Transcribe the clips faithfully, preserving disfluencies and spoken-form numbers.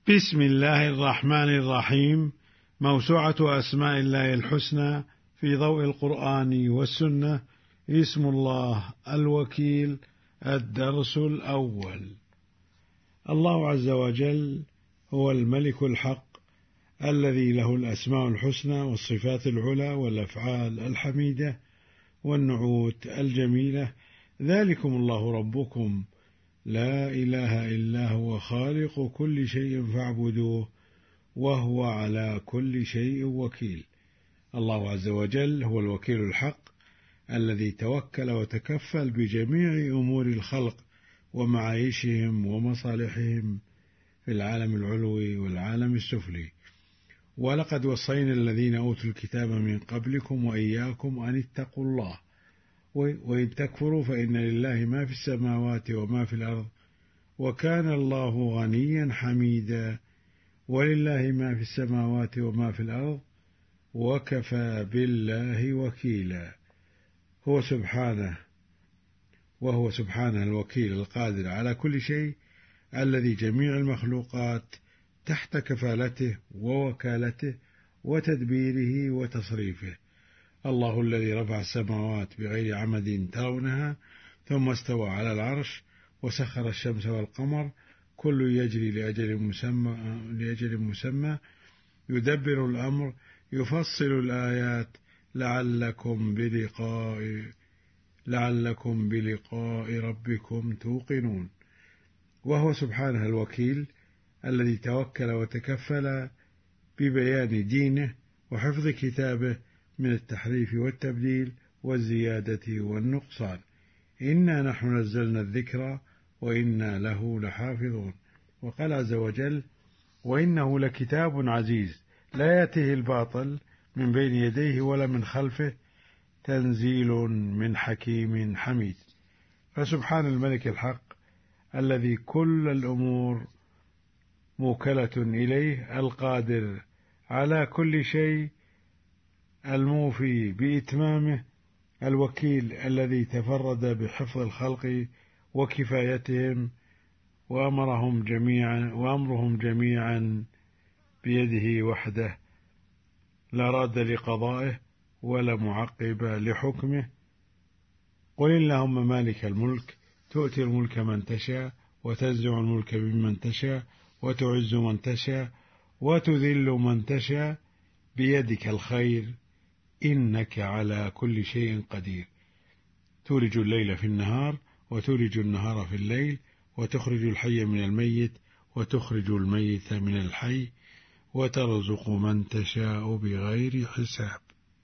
بسم الله الرحمن الرحيم. موسوعة أسماء الله الحسنى في ضوء القرآن والسنة. اسم الله الوكيل. الدرس الأول. الله عز وجل هو الملك الحق الذي له الأسماء الحسنى والصفات العلى والأفعال الحميدة والنعوت الجميلة. ذلكم الله ربكم لا إله إلا هو خالق كل شيء فاعبدوه وهو على كل شيء وكيل. الله عز وجل هو الوكيل الحق الذي توكل وتكفل بجميع أمور الخلق ومعايشهم ومصالحهم في العالم العلوي والعالم السفلي. ولقد وصينا الذين أوتوا الكتاب من قبلكم وإياكم أن اتقوا الله وإن تكفروا فإن لله ما في السماوات وما في الأرض وكان الله غنيا حميدا. ولله ما في السماوات وما في الأرض وكفى بالله وكيلا. هو سبحانه وهو سبحانه الوكيل القادر على كل شيء الذي جميع المخلوقات تحت كفالته ووكالته وتدبيره وتصريفه. الله الذي رفع السماوات بغير عمد ترونها ثم استوى على العرش وسخر الشمس والقمر كل يجري لأجل مسمى, لأجل مسمى يدبر الأمر يفصل الآيات لعلكم بلقاء لعلكم بلقاء ربكم توقنون. وهو سبحانه الوكيل الذي توكل وتكفل ببيان دينه وحفظ كتابه من التحريف والتبديل والزيادة والنقصان. إنا نحن نزلنا الذكر وإنا له لحافظون. وقال عز وجل: وإنه لكتاب عزيز لا يأتيه الباطل من بين يديه ولا من خلفه تنزيل من حكيم حميد. فسبحان الملك الحق الذي كل الأمور موكلة إليه القادر على كل شيء الموفي بإتمامه الوكيل الذي تفرد بحفظ الخلق وكفايتهم وأمرهم جميعا وأمرهم جميعا بيده وحده لا راد لقضائه ولا معقب لحكمه. قل اللهم مالك الملك تؤتي الملك من تشاء وتنزع الملك ممن تشاء وتعز من تشاء وتذل من تشاء بيدك الخير إنك على كل شيء قدير. تولج الليل في النهار وتولج النهار في الليل وتخرج الحي من الميت وتخرج الميت من الحي وترزق من تشاء بغير حساب.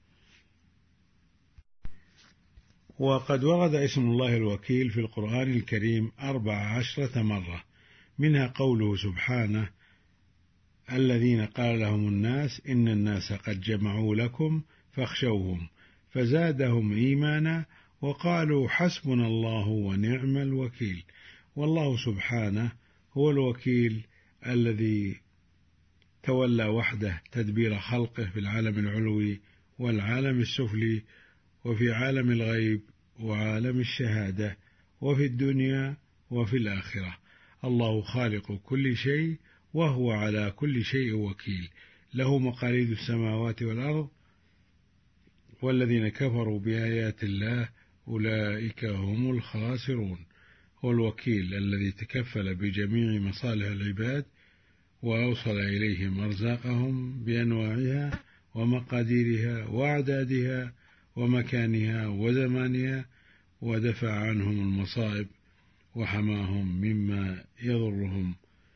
وقد ورد اسم الله الوكيل في القرآن الكريم أربع عشرة مرة، منها قوله سبحانه: الذين قال لهم الناس إن الناس قد جمعوا لكم فاخشوهم فزادهم إيمانا وقالوا حسبنا الله ونعم الوكيل. والله سبحانه هو الوكيل الذي تولى وحده تدبير خلقه في العالم العلوي والعالم السفلي وفي عالم الغيب وعالم الشهادة وفي الدنيا وفي الآخرة. الله خالق كل شيء وهو على كل شيء وكيل. له مقاليد السماوات والأرض والذين كفروا بآيات الله أولئك هم الخاسرون. هو الوكيل الذي تكفل بجميع مصالح العباد وأوصل إليهم أرزاقهم بأنواعها ومقاديرها وأعدادها ومكانها وزمانها ودفع عنهم المصائب وحماهم مما يضرهم.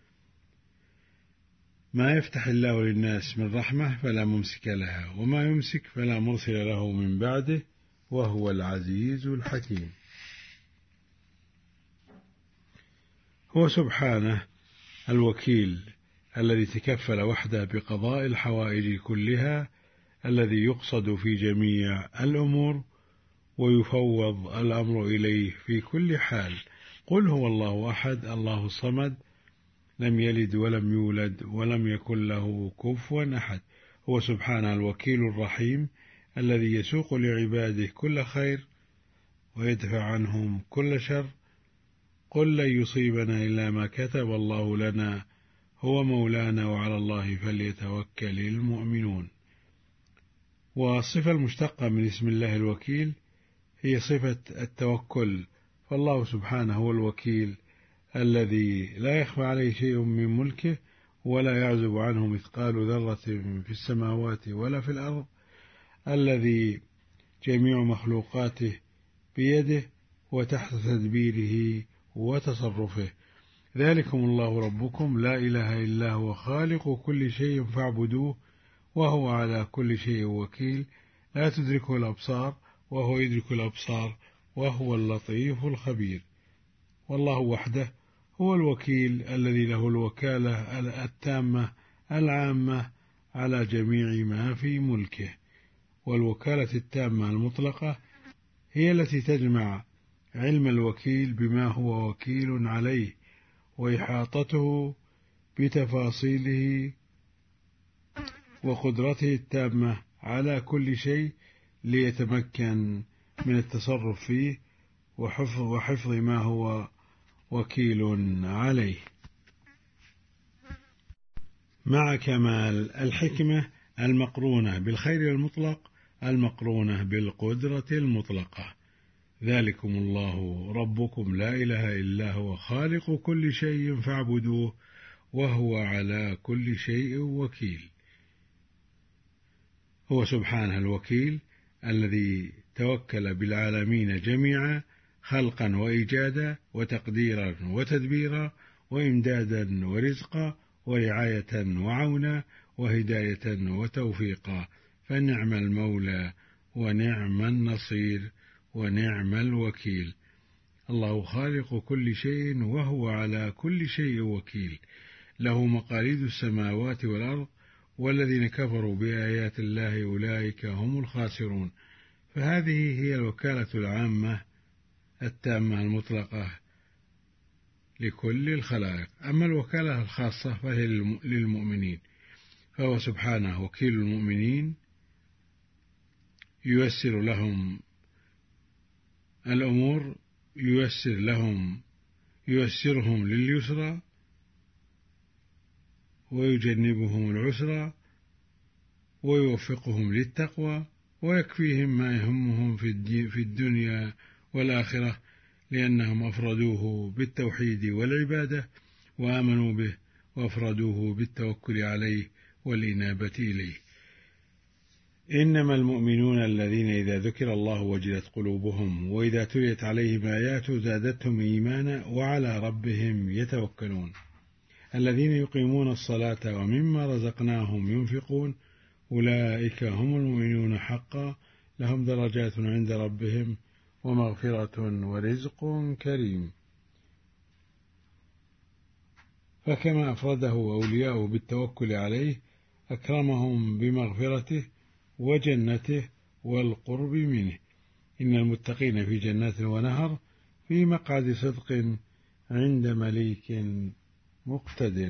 ما يفتح الله للناس من رحمة فلا ممسك لها وما يمسك فلا مرسل له من بعده وهو العزيز الحكيم. هو سبحانه الوكيل الذي تكفل وحده بقضاء الحوائج كلها الذي يقصد في جميع الأمور ويفوض الأمر إليه في كل حال. قل هو الله أحد الله الصمد لم يلد ولم يولد ولم يكن له كفوا أحد. هو سبحانه الوكيل الرحيم الذي يسوق لعباده كل خير ويدفع عنهم كل شر. قل لن يصيبنا إلا ما كتب الله لنا هو مولانا وعلى الله فليتوكل المؤمنون. والصفة المشتقة من اسم الله الوكيل هي صفة التوكل، فالله سبحانه هو الوكيل الذي لا يخفى عليه شيء من ملكه ولا يعزب عنه مثقال ذرة في السماوات ولا في الأرض، الذي جميع مخلوقاته بيده وتحت تدبيره وتصرفه. ذلكم الله ربكم لا إله إلا هو خالق كل شيء فاعبدوه وهو على كل شيء وكيل، لا تدركه الأبصار وهو يدرك الأبصار وهو اللطيف الخبير. والله وحده هو الوكيل الذي له الوكالة التامة العامة على جميع ما في ملكه. والوكالة التامة المطلقة هي التي تجمع علم الوكيل بما هو وكيل عليه وإحاطته بتفاصيله وقدرته التامة على كل شيء ليتمكن من التصرف فيه وحفظ, وحفظ ما هو وكيل عليه، مع كمال الحكمة المقرونة بالخير المطلق المقرونة بالقدرة المطلقة. ذلكم الله ربكم لا إله إلا هو خالق كل شيء فاعبدوه وهو على كل شيء وكيل. هو سبحانه الوكيل الذي توكل بالعالمين جميعا خلقا وإيجادا وتقديرا وتدبيرا وإمدادا ورزقا ورعاية وعونا وهداية وتوفيقا، فنعم المولى ونعم النصير ونعم الوكيل. الله خالق كل شيء وهو على كل شيء وكيل، له مقاليد السماوات والأرض، والذين كفروا بآيات الله أولئك هم الخاسرون. فهذه هي الوكالة العامة التامة المطلقة لكل الخلائق. أما الوكالة الخاصة فهي للمؤمنين، فهو سبحانه وكيل المؤمنين ييسر لهم الأمور، ييسر لهم ييسرهم لليسرى ويجنبهم العسرى ويوفقهم للتقوى ويكفيهم ما يهمهم في الدنيا والآخرة، لأنهم أفردوه بالتوحيد والعبادة وآمنوا به وأفردوه بالتوكل عليه والإنابة إليه. إنما المؤمنون الذين إذا ذكر الله وجلت قلوبهم وإذا تليت عليهم آياته زادتهم إيمانا وعلى ربهم يتوكلون، الذين يقيمون الصلاة ومما رزقناهم ينفقون أولئك هم المؤمنون حقا، لهم درجات عند ربهم ومغفرة ورزق كريم. فكما أفرده أولياءه بالتوكل عليه أكرمهم بمغفرته وجنته والقرب منه. إن المتقين في جنات ونهر في مقعد صدق عند مليك مقتدر.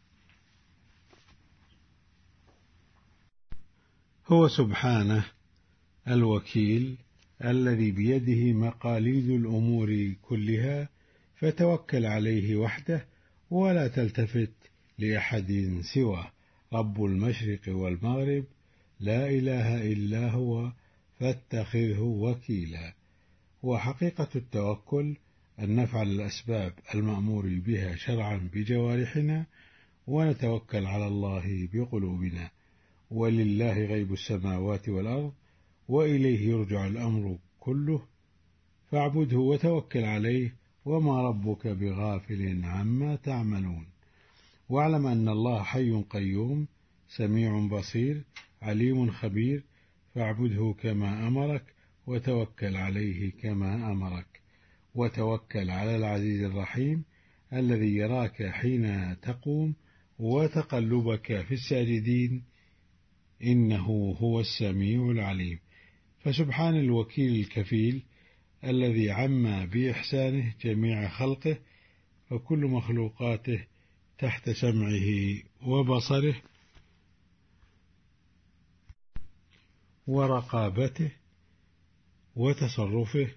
هو سبحانه الوكيل الذي بيده مقاليد الأمور كلها، فتوكل عليه وحده ولا تلتفت لأحد سواه، رب المشرق والمغرب لا إله إلا هو فاتخذه وكيلا. وحقيقة التوكل أن نفعل الأسباب المأمور بها شرعا بجوارحنا ونتوكل على الله بقلوبنا. ولله غيب السماوات والأرض وإليه يرجع الأمر كله، فاعبده وتوكل عليه وما ربك بغافل عما تعملون. واعلم أن الله حي قيوم سميع بصير عليم خبير، فاعبده كما أمرك وتوكل عليه كما أمرك. وتوكل على العزيز الرحيم الذي يراك حين تقوم وتقلبك في الساجدين، إنه هو السميع العليم. فسبحان الوكيل الكفيل الذي عم بإحسانه جميع خلقه، وكل مخلوقاته تحت سمعه وبصره ورقابته وتصرفه،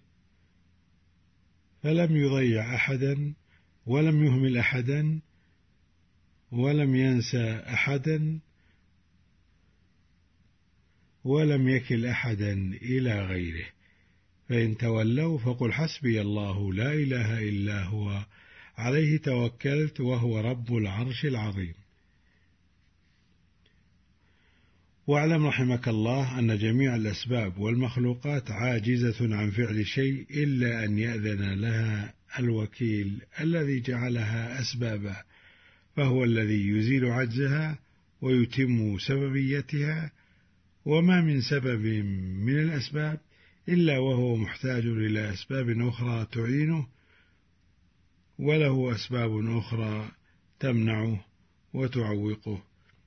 فلم يضيع أحدا ولم يهمل أحدا ولم ينسى أحدا ولم يكل أحدا إلى غيره. فإن تولوا فقل حسبي الله لا إله إلا هو عليه توكلت وهو رب العرش العظيم. واعلم رحمك الله أن جميع الأسباب والمخلوقات عاجزة عن فعل شيء إلا أن يأذن لها الوكيل الذي جعلها أسبابا، فهو الذي يزيل عجزها ويتم سببيتها. وما من سبب من الأسباب إلا وهو محتاج إلى أسباب أخرى تعينه، وله أسباب أخرى تمنعه وتعوقه،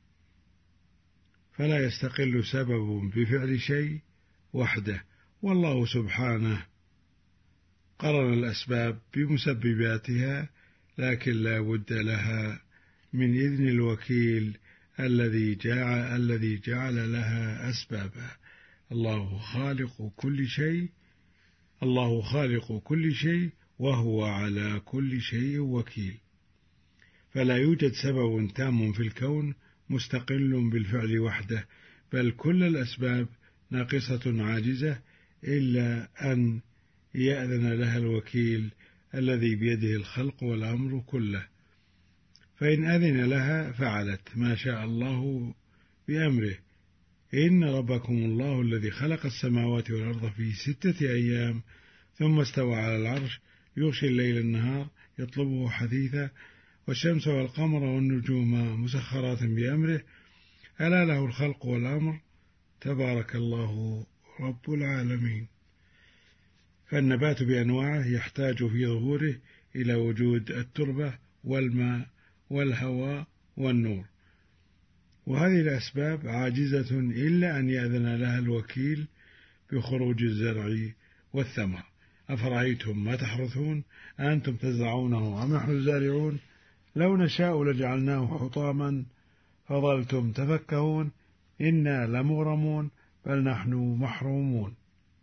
فلا يستقل سبب بفعل شيء وحده. والله سبحانه قرن الأسباب بمسبباتها، لكن لا بد لها من إذن الوكيل الذي جعل, الذي جعل لها أسبابا. الله خالق كل شيء الله خالق كل شيء وهو على كل شيء وكيل. فلا يوجد سبب تام في الكون مستقل بالفعل وحده، بل كل الأسباب ناقصة عاجزة إلا أن يأذن لها الوكيل الذي بيده الخلق والأمر كله. فإن أذن لها فعلت ما شاء الله بأمره. إن ربكم الله الذي خلق السماوات والأرض في ستة أيام ثم استوى على العرش يغشي الليل النهار يطلبه حثيثا والشمس والقمر والنجوم مسخرات بأمره ألا له الخلق والأمر تبارك الله رب العالمين. فالنبات بأنواعه يحتاج في ظهوره إلى وجود التربة والماء والهواء والنور، وهذه الأسباب عاجزة إلا أن يأذن لها الوكيل بخروج الزرع والثمر. أفرأيتم ما تحرثون أنتم تزرعونه أم نحن الزارعون لو نشاء لجعلناه حطاما فظلتم تفكهون إنا لمغرمون بل نحن محرومون.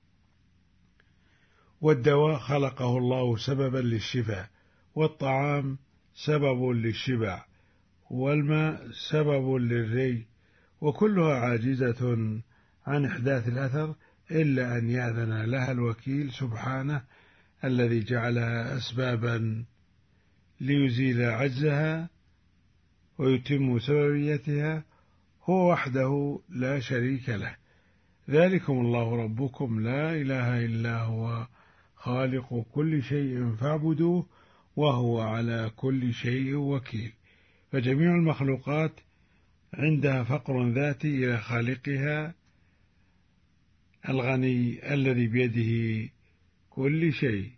والدواء خلقه الله سببا للشفاء، والطعام سبب للشبع، والماء سبب للري، وكلها عاجزة عن إحداث الأثر إلا أن يأذن لها الوكيل سبحانه الذي جعلها أسبابا ليزيل عجزها ويتم سببيتها، هو وحده لا شريك له. ذلكم الله ربكم لا إله إلا هو خالق كل شيء فاعبدوه وهو على كل شيء وكيل. فجميع المخلوقات عندها فقر ذاتي إلى خالقها الغني الذي بيده كل شيء.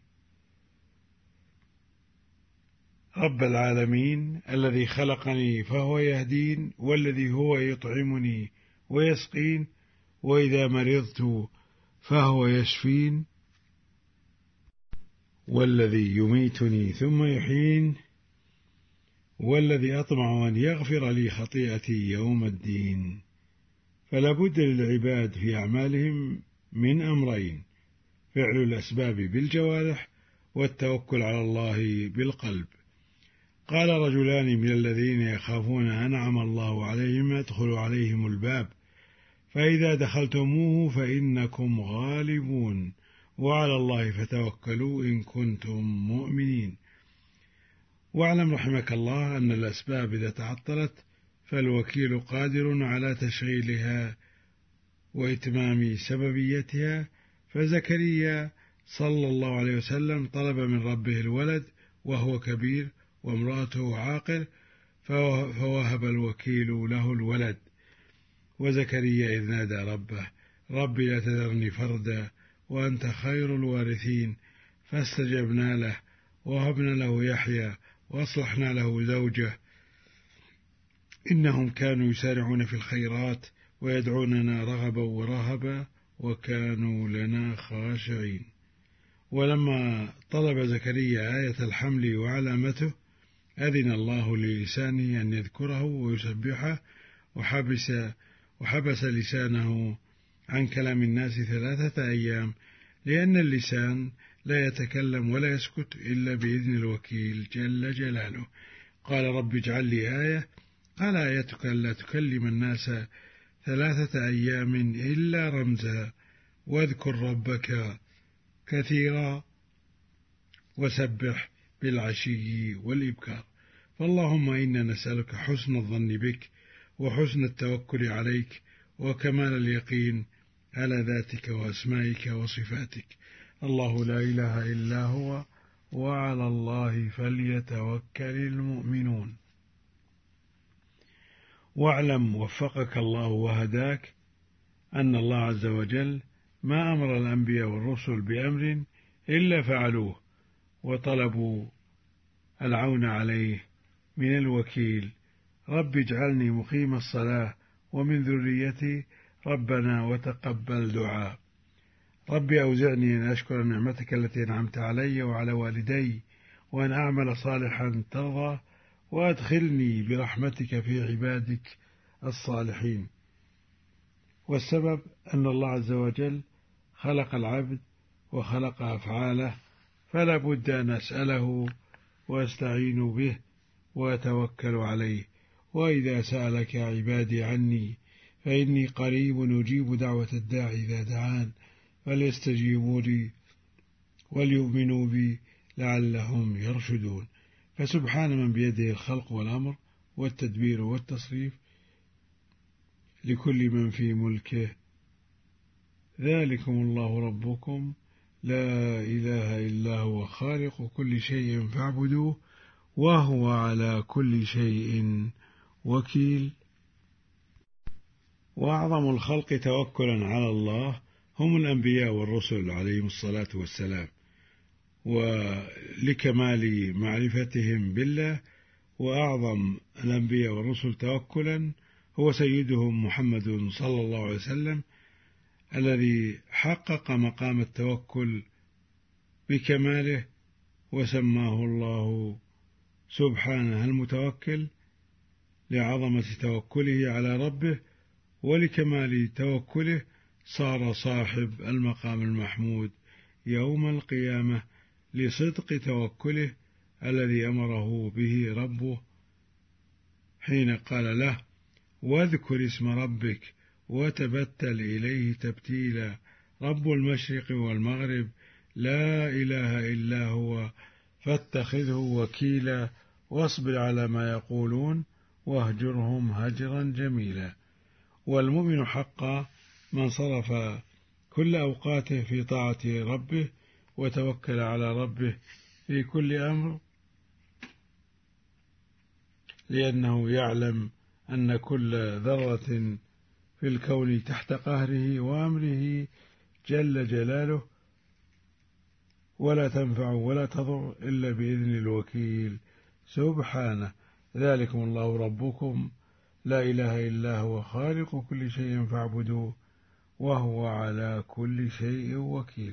رب العالمين الذي خلقني فهو يهدين، والذي هو يطعمني ويسقين، وإذا مرضت فهو يشفين، والذي يميتني ثم يحيين، والذي أطمع أن يغفر لي خطيئتي يوم الدين. فلا بد للعباد في أعمالهم من أمرين: فعل الأسباب بالجوارح والتوكل على الله بالقلب. قال رجلان من الذين يخافون أنعم الله عليهم ادخلوا عليهم الباب فإذا دخلتموه فإنكم غالبون وعلى الله فتوكلوا إن كنتم مؤمنين. واعلم رحمك الله أن الأسباب إذا تعطلت فالوكيل قادر على تشغيلها وإتمام سببيتها. فزكريا صلى الله عليه وسلم طلب من ربه الولد وهو كبير وامرأته عاقر، فوهب الوكيل له الولد. وزكريا إذ نادى ربه رب لا تذرني فردا وأنت خير الوارثين فاستجبنا له وهبنا له يحيى وأصلحنا له زوجه إنهم كانوا يسارعون في الخيرات ويدعوننا رغبا ورهبا وكانوا لنا خاشعين. ولما طلب زكريا آية الحمل وعلامته أذن الله للسانه أن يذكره ويسبحه، وحبس, وحبس لسانه عن كلام الناس ثلاثة أيام، لأن اللسان لا يتكلم ولا يسكت إلا بإذن الوكيل جل جلاله. قال رب اجعل لي آية، قال آيتك ألا تكلم الناس ثلاثة أيام إلا رمزا، واذكر ربك كثيرا وسبح بالعشي والإبكار. فاللهم إنا نسألك حسن الظن بك وحسن التوكل عليك وكمال اليقين على ذاتك وأسمائك وصفاتك. الله لا إله إلا هو وعلى الله فليتوكل المؤمنون. واعلم وفقك الله وهداك أن الله عز وجل ما أمر الأنبياء والرسل بأمر إلا فعلوه وطلبوا العون عليه من الوكيل. رب اجعلني مقيم الصلاة ومن ذريتي ربنا وتقبل دعاء. رب أوزعني أن أشكر نعمتك التي أنعمت علي وعلى والدي وأن أعمل صالحا ترضى وأدخلني برحمتك في عبادك الصالحين. والسبب أن الله عز وجل خلق العبد وخلق أفعاله، فلا بد أن أسأله وأستعين به وأتوكل عليه. وإذا سألك عبادي عني فإني قريب أجيب دعوة الداعي إذا دعان فليستجيبوا لي وليؤمنوا بي لعلهم يرشدون. فسبحان من بيده الخلق والأمر والتدبير والتصريف لكل من في ملكه. ذلكم الله ربكم لا إله إلا هو خالق كل شيء فاعبدوه وهو على كل شيء وكيل. وأعظم الخلق توكلا على الله هم الأنبياء والرسل عليهم الصلاة والسلام، ولكمال معرفتهم بالله. وأعظم الأنبياء والرسل توكلا هو سيدهم محمد صلى الله عليه وسلم، الذي حقق مقام التوكل بكماله، وسماه الله سبحانه المتوكل لعظمة توكله على ربه، ولكمال توكله صار صاحب المقام المحمود يوم القيامة لصدق توكله الذي أمره به ربه حين قال له واذكر اسم ربك وتبتل إليه تبتيلا رب المشرق والمغرب لا إله إلا هو فاتخذه وكيلا واصبر على ما يقولون واهجرهم هجرا جميلا. والمؤمن حقا من صرف كل أوقاته في طاعة ربه وتوكل على ربه في كل أمر، لأنه يعلم أن كل ذرة في الكون تحت قهره وأمره جل جلاله، ولا تنفع ولا تضر إلا بإذن الوكيل سبحانه. ذلكم الله ربكم لا إله إلا هو خالق كل شيء فاعبدوه وهو على كل شيء وكيل.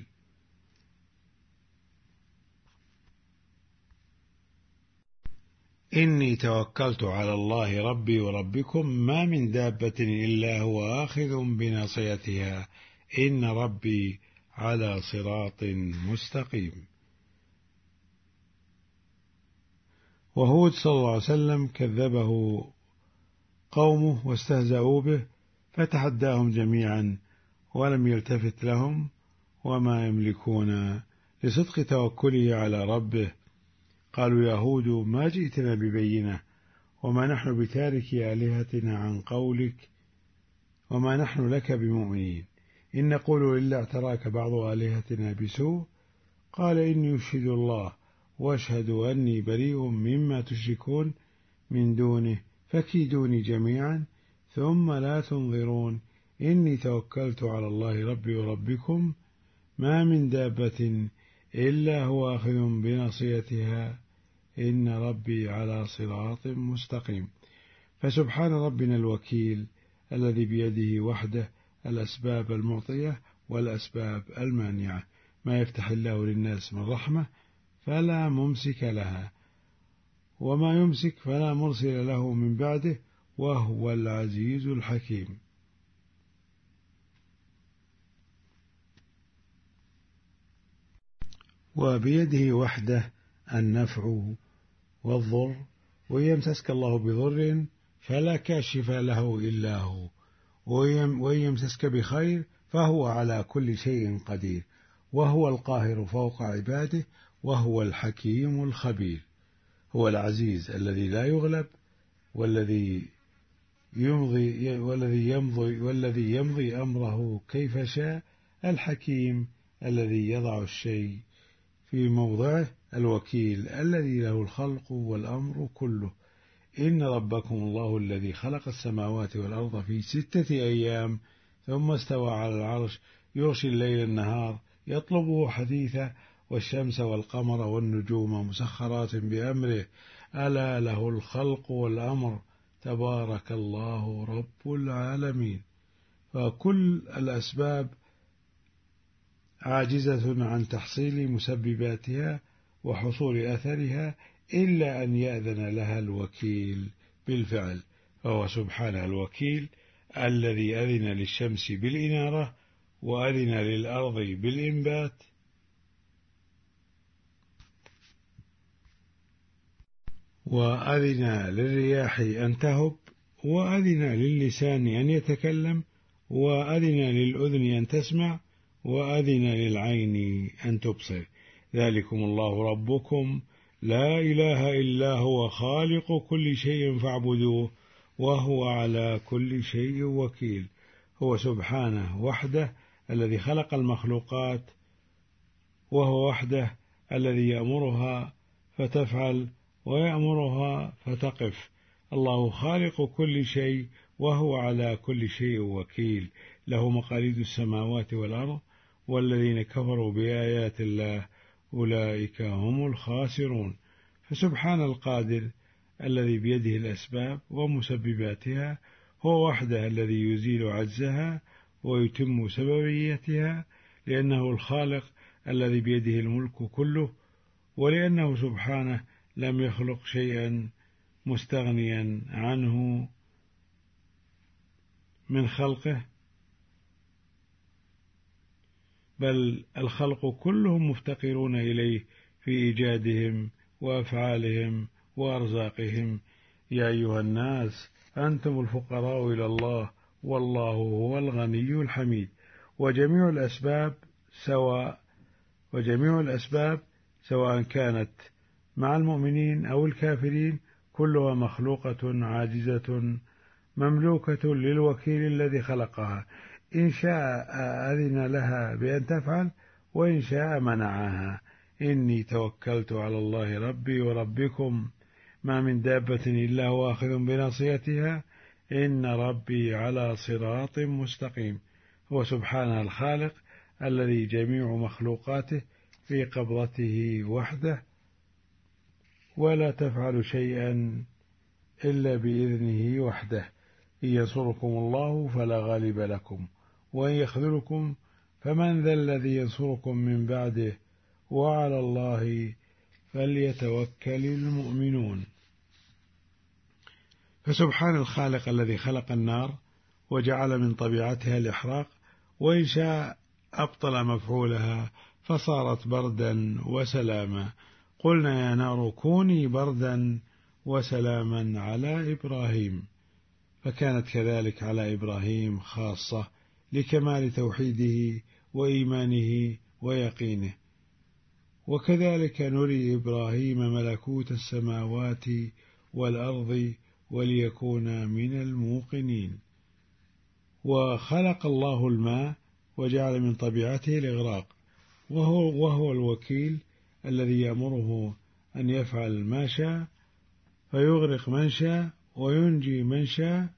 إني توكلت على الله ربي وربكم ما من دابة إلا هو آخذ بناصيتها إن ربي على صراط مستقيم. وهود صلى الله عليه وسلم كذبه قومه واستهزأوا به فتحداهم جميعا ولم يلتفت لهم وما يملكون لصدق توكله على ربه. قالوا يا هود ما جئتنا ببينة وما نحن بتاركي آلهتنا عن قولك وما نحن لك بمؤمنين إن نقول إلا اعتراك بعض آلهتنا بسوء. قال إني أشهد الله وأشهد أني بريء مما تشركون من دونه فكيدوني جميعا ثم لا تنظرون. إني توكلت على الله ربي وربكم ما من دابة إلا هو آخذ بناصيتها إن ربي على صراط مستقيم. فسبحان ربنا الوكيل الذي بيده وحده الأسباب المعطية والأسباب المانعة. ما يفتح الله للناس من رحمة فلا ممسك لها وما يمسك فلا مرسل له من بعده وهو العزيز الحكيم. وبيده وحده النفع والضر وإن يمسسك الله بضر فلا كاشف له إلا هو، وإن يمسسك بخير فهو على كل شيء قدير، وهو القاهر فوق عباده، وهو الحكيم الخبير. هو العزيز الذي لا يغلب، والذي يمضي والذي يمضي والذي يمضي أمره كيف شاء، الحكيم الذي يضع الشيء في موضعه، الوكيل الذي له الخلق والأمر كله. إن ربكم الله الذي خلق السماوات والأرض في ستة أيام ثم استوى على العرش يغشي الليل النهار يطلبه حثيثا، والشمس والقمر والنجوم مسخرات بأمره، ألا له الخلق والأمر، تبارك الله رب العالمين. فكل الأسباب عاجزة عن تحصيل مسبباتها وحصول أثرها إلا أن يأذن لها الوكيل بالفعل، فهو سبحانه الوكيل الذي أذن للشمس بالإنارة، وأذن للأرض بالإنبات، وأذن للرياح أن تهب، وأذن للسان أن يتكلم، وأذن للأذن أن تسمع، وأذن للعين أن تبصر. ذلكم الله ربكم لا إله إلا هو خالق كل شيء فاعبدوه وهو على كل شيء وكيل. هو سبحانه وحده الذي خلق المخلوقات، وهو وحده الذي يأمرها فتفعل ويأمرها فتقف. الله خالق كل شيء وهو على كل شيء وكيل، له مقاليد السماوات والأرض، والذين كفروا بآيات الله أولئك هم الخاسرون. فسبحان القادر الذي بيده الأسباب ومسبباتها، هو وحده الذي يزيل عجزها ويتم سببيتها، لأنه الخالق الذي بيده الملك كله، ولأنه سبحانه لم يخلق شيئا مستغنيا عنه من خلقه، بل الخلق كلهم مفتقرون إليه في إيجادهم وأفعالهم وأرزاقهم. يا أيها الناس أنتم الفقراء إلى الله والله هو الغني الحميد. وجميع الأسباب سواء وجميع الأسباب سواء كانت مع المؤمنين أو الكافرين كلها مخلوقة عاجزة مملوكة للوكيل الذي خلقها، إن شاء أذن لها بأن تفعل، وإن شاء منعها. إني توكلت على الله ربي وربكم، ما من دابة إلا هو آخذ بناصيتها، إن ربي على صراط مستقيم. هو سبحانه الخالق الذي جميع مخلوقاته في قبضته وحده، ولا تفعل شيئا إلا بإذنه وحده. إن ينصركم الله فلا غالب لكم، وإن يخذلكم فمن ذا الذي ينصركم من بعده، وعلى الله فليتوكل المؤمنون. فسبحان الخالق الذي خلق النار وجعل من طبيعتها الإحراق، وإن شاء أبطل مفعولها فصارت بردا وسلاما. قلنا يا نار كوني بردا وسلاما على إبراهيم، فكانت كذلك على إبراهيم خاصة لكمال توحيده وإيمانه ويقينه. وكذلك نري إبراهيم ملكوت السماوات والأرض وليكون من الموقنين. وخلق الله الماء وجعل من طبيعته الإغراق، وهو, وهو الوكيل الذي يأمره أن يفعل ما شاء فيغرق من شاء وينجي من شاء.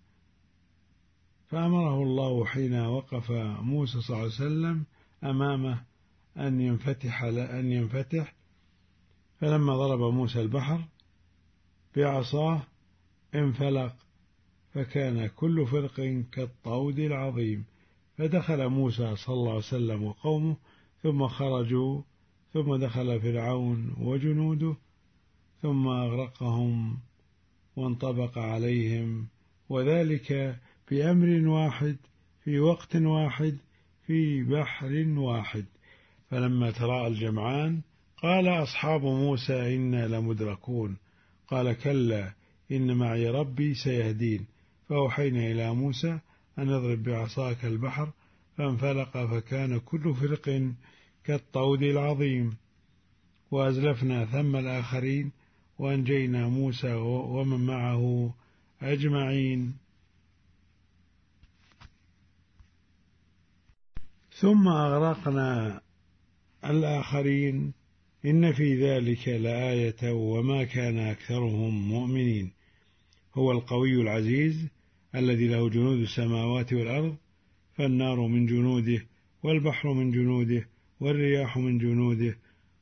فأمره الله حين وقف موسى صلى الله عليه وسلم أمامه أن ينفتح أن ينفتح فلما ضرب موسى البحر بعصاه انفلق، فكان كل فرق كالطود العظيم. فدخل موسى صلى الله عليه وسلم وقومه، ثم خرجوا، ثم دخل فرعون وجنوده، ثم أغرقهم وانطبق عليهم، وذلك بأمر واحد في وقت واحد في بحر واحد. فلما تراءى الجمعان قال أصحاب موسى إنا لمدركون، قال كلا إن معي ربي سيهدين. فأوحينا إلى موسى أن اضرب بعصاك البحر فانفلق فكان كل فرق كالطود العظيم. وأزلفنا ثم الآخرين وأنجينا موسى ومن معه أجمعين. ثم أغرقنا الآخرين إن في ذلك لآية وما كان أكثرهم مؤمنين. هو القوي العزيز الذي له جنود السماوات والأرض، فالنار من جنوده والبحر من جنوده والرياح من جنوده،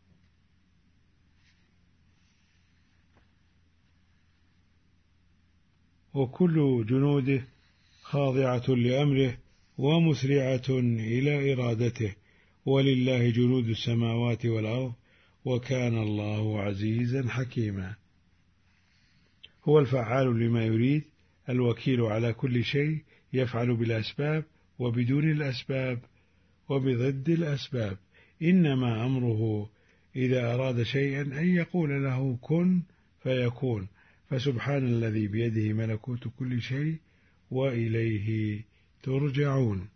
وكل جنوده خاضعة لأمره ومسرعة إلى إرادته. ولله جنود السماوات والأرض وكان الله عزيزا حكيما. هو الفعال لما يريد، الوكيل على كل شيء، يفعل بالأسباب وبدون الأسباب وبضد الأسباب. إنما أمره إذا أراد شيئا أن يقول له كن فيكون. فسبحان الذي بيده ملكوت كل شيء وإليه ترجعون.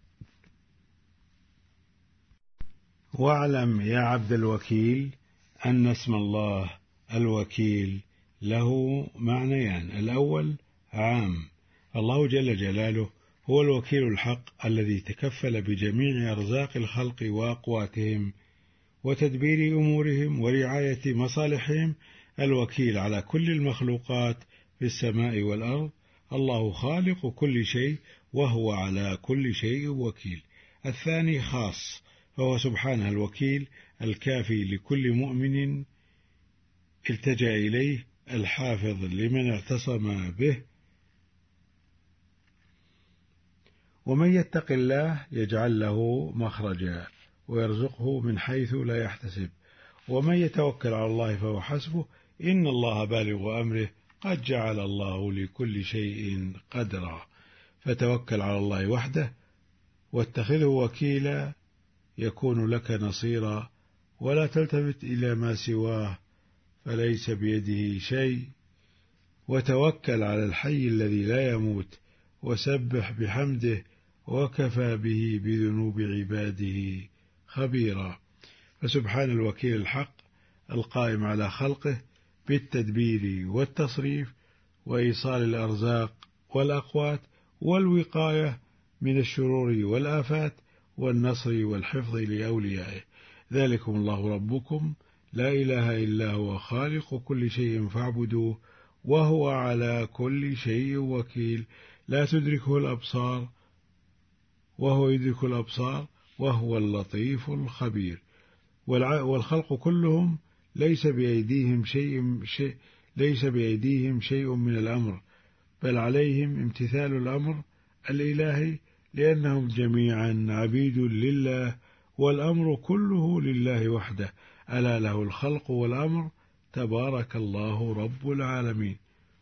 واعلم يا عبد الوكيل أن اسم الله الوكيل له معنيان. الأول عام، الله جل جلاله هو الوكيل الحق الذي تكفل بجميع أرزاق الخلق وأقواتهم وتدبير أمورهم ورعاية مصالحهم، الوكيل على كل المخلوقات في السماء والأرض. الله خالق كل شيء وهو على كل شيء وكيل. الثاني خاص، فهو سبحانه الوكيل الكافي لكل مؤمن التجأ إليه، الحافظ لمن اعتصم به. ومن يتق الله يجعل له مخرجا ويرزقه من حيث لا يحتسب، ومن يتوكل على الله فهو حسبه، إن الله بالغ أمره قد جعل الله لكل شيء قدرا. فتوكل على الله وحده واتخذه وكيلا يكون لك نصيرا، ولا تلتفت إلى ما سواه فليس بيده شيء. وتوكل على الحي الذي لا يموت وسبح بحمده وكفى به بذنوب عباده خبيرا. فسبحان الوكيل الحق القائم على خلقه بالتدبير والتصريف وإيصال الأرزاق والأقوات والوقاية من الشرور والآفات والنصر والحفظ لأوليائه. ذلكم الله ربكم لا إله إلا هو خالق كل شيء فاعبدوه وهو على كل شيء وكيل. لا تدركه الأبصار وهو يدرك الأبصار وهو اللطيف الخبير. والخلق كلهم ليس بأيديهم شيء, شيء ليس بأيديهم شيء من الأمر، بل عليهم امتثال الأمر الإلهي، لأنهم جميعا عبيد لله، والأمر كله لله وحده. ألا له الخلق والأمر، تبارك الله رب العالمين.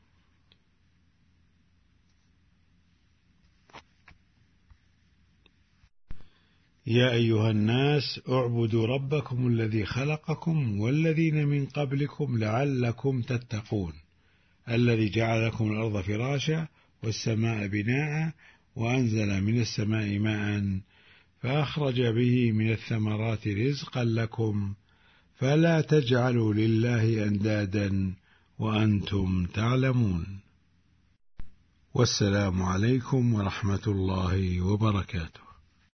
يا أيها الناس اعبدوا ربكم الذي خلقكم والذين من قبلكم لعلكم تتقون، الذي جعل لكم الأرض فراشا والسماء بناء وأنزل من السماء ماء فأخرج به من الثمرات رزقا لكم فلا تجعلوا لله أندادا وأنتم تعلمون. والسلام عليكم ورحمة الله وبركاته.